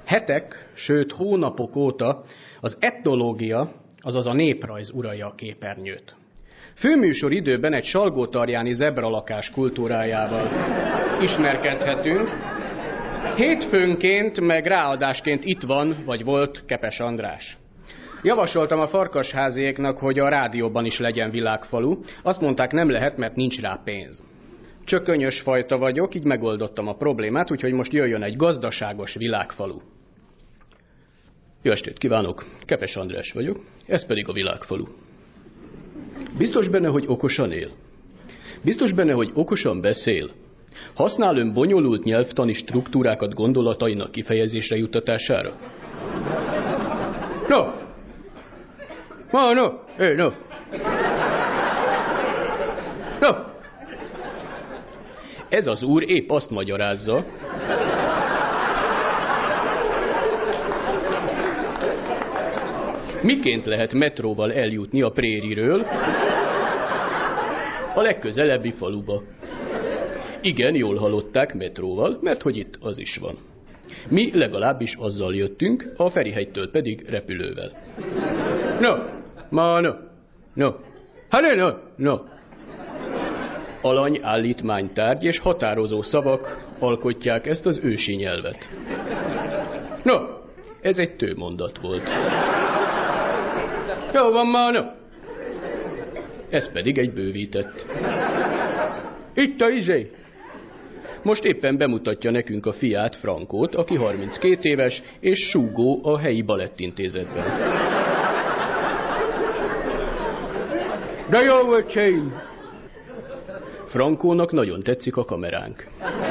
Hetek, sőt hónapok óta az etnológia, azaz a néprajz uralja a képernyőt. Főműsor időben egy salgótarjáni zebralakás kultúrájával ismerkedhetünk. Hétfőnként meg ráadásként itt van, vagy volt Kepes András. Javasoltam a Farkasháziéknak, hogy a rádióban is legyen világfalu. Azt mondták, nem lehet, mert nincs rá pénz. Csökönyös fajta vagyok, így megoldottam a problémát, úgyhogy most jöjjön egy gazdaságos világfalu. Jó estét kívánok, Kepes András vagyok, ez pedig a világfalu. Biztos benne, hogy okosan él? Biztos benne, hogy okosan beszél? Használ ön bonyolult nyelvtani struktúrákat gondolatainak kifejezésre juttatására? No! No! No! Ez az úr épp azt magyarázza, miként lehet metróval eljutni a Prériről a legközelebbi faluba. Igen, jól hallották, metróval, mert hogy itt az is van. Mi legalábbis azzal jöttünk, a Ferihegytől pedig repülővel. No. Alany, állítmány, tárgy és határozó szavak alkotják ezt az ősi nyelvet. No, ez egy tőmondat volt. Jó van már, no. Ez pedig egy bővített. Itt a izé. Most éppen bemutatja nekünk a fiát, Frankót, aki 32 éves, és súgó a helyi balettintézetben. De jó, öcseim! Frankónak nagyon tetszik a kameránk.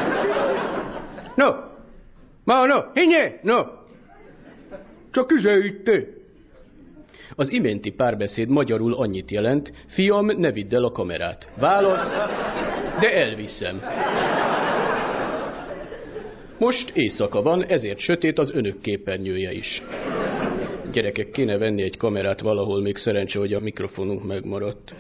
No, hinnye, no! Csak izé itt. Az iménti párbeszéd magyarul annyit jelent, fiam, ne vidd el a kamerát. Válasz, de elviszem. Most éjszaka van, ezért sötét az önök képernyője is. Gyerekek, kéne venni egy kamerát valahol, még szerencse, hogy a mikrofonunk megmaradt.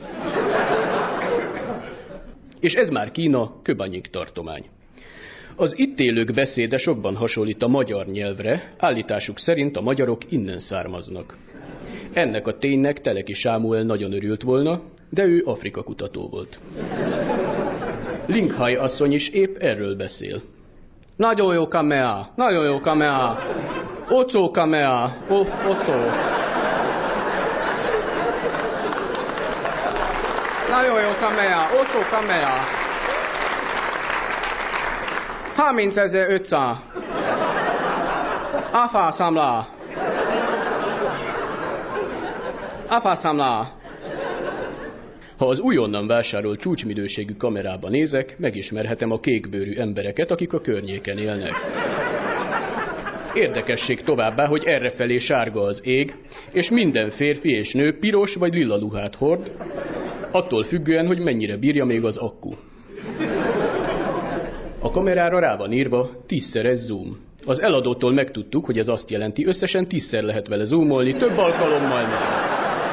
És ez már Kína, Köbanyik tartomány. Az itt élők beszéde sokban hasonlít a magyar nyelvre, állításuk szerint a magyarok innen származnak. Ennek a ténynek Teleki Sámuel nagyon örült volna, de ő Afrika kutató volt. Linkhaj asszony is épp erről beszél. Nagyon jó kamera. Ocó kamera. Ocó. Nagyon jó kamera. Ocó kamera. 30.500. Apa számla. Ha az újonnan vásárolt csúcsminőségű kamerába nézek, megismerhetem a kékbőrű embereket, akik a környéken élnek. Érdekesség továbbá, hogy errefelé sárga az ég, és minden férfi és nő piros vagy lila ruhát hord, attól függően, hogy mennyire bírja még az akku. A kamerára rá van írva 10-szeres zoom. Az eladótól megtudtuk, hogy ez azt jelenti, összesen 10-szer lehet vele zoomolni, több alkalommal nem.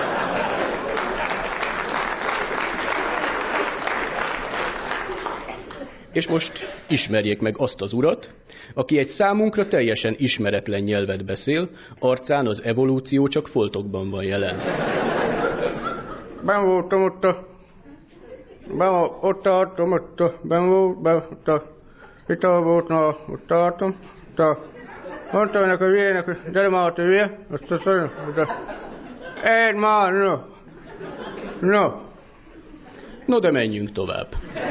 És most ismerjék meg azt az urat, aki egy számunkra teljesen ismeretlen nyelvet beszél, arcán az evolúció csak foltokban van jelen. Ben voltam ott. Itt volt, ott tartom. Mondtam ennek a hülyének, hogy gyere már a hülye. Egy már, no. No, de menjünk tovább.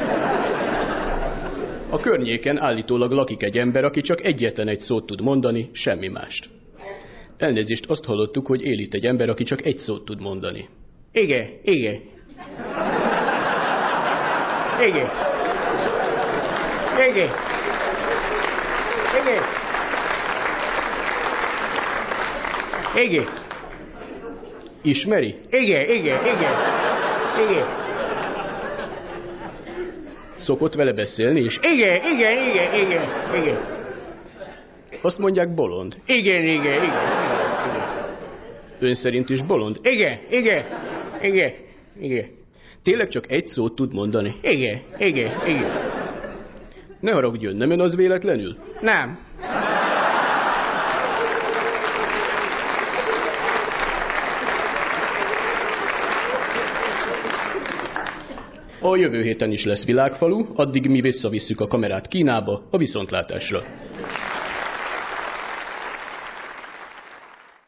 A környéken állítólag lakik egy ember, aki csak egyetlen egy szót tud mondani, semmi mást. Elnézést, azt hallottuk, hogy él itt egy ember, aki csak egy szót tud mondani. Igen. Ismeri? Igen. Szokott vele beszélni is? Igen. Azt mondják bolond. Igen. Ön szerint is bolond? Igen. Tényleg csak egy szót tud mondani? Igen. Ne haragudjon, nem ön az véletlenül? Nem. A jövő héten is lesz világfalu, addig mi visszavisszük a kamerát Kínába a viszontlátásra.